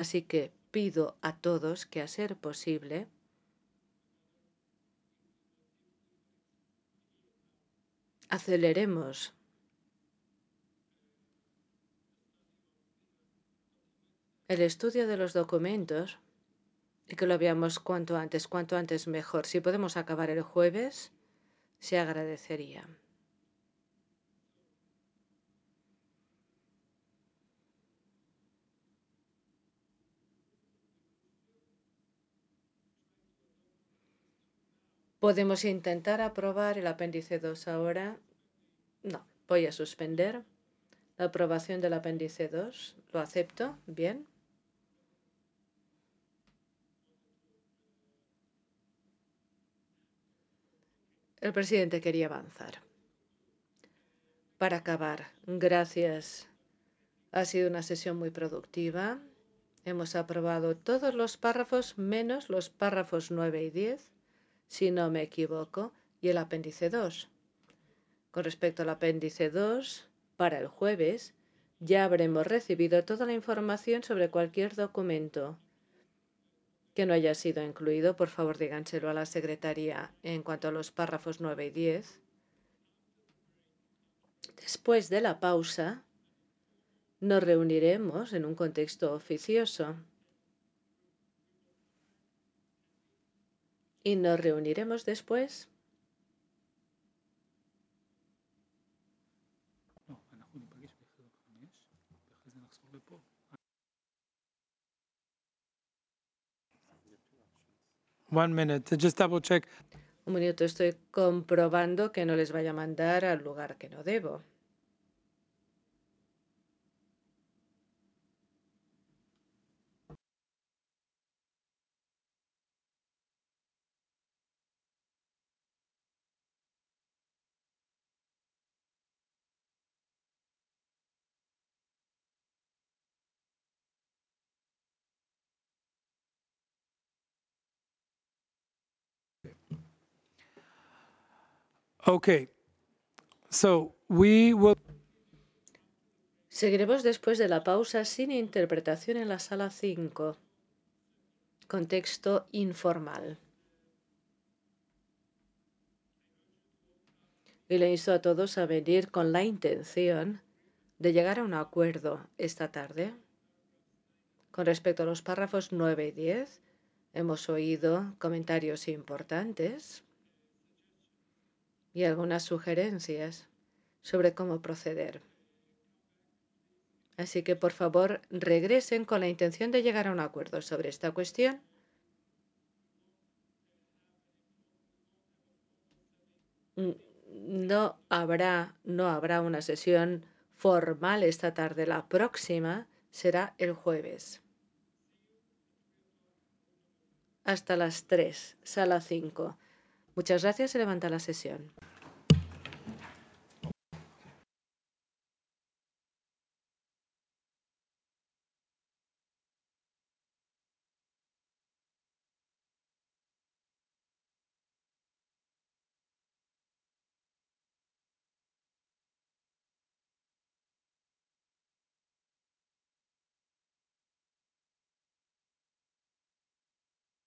Así que pido a todos que, a ser posible, aceleremos el estudio de los documentos y que lo veamos cuanto antes mejor. Si podemos acabar el jueves, se agradecería. ¿Podemos intentar aprobar el apéndice 2 ahora? No, voy a suspender la aprobación del apéndice 2. ¿Lo acepto? Bien. El presidente quería avanzar. Para acabar, gracias. Ha sido una sesión muy productiva. Hemos aprobado todos los párrafos menos los párrafos 9 y 10, si no me equivoco, y el apéndice 2. Con respecto al apéndice 2, para el jueves ya habremos recibido toda la información sobre cualquier documento que no haya sido incluido. Por favor, díganselo a la secretaría en cuanto a los párrafos 9 y 10. Después de la pausa, nos reuniremos en un contexto oficioso y nos reuniremos después One minute, just double check. Un minuto, estoy comprobando que no les vaya a mandar al lugar que no debo. Okay, so we will. Seguiremos después de la pausa sin interpretación en la sala 5. Contexto informal. Y le insto a todos a venir con la intención de llegar a un acuerdo esta tarde. Con respecto a los párrafos 9 y 10, hemos oído comentarios importantes y algunas sugerencias sobre cómo proceder. Así que, por favor, regresen con la intención de llegar a un acuerdo sobre esta cuestión. No habrá una sesión formal esta tarde. La próxima será el jueves. Hasta las 3, sala 5. Muchas gracias. Se levanta la sesión.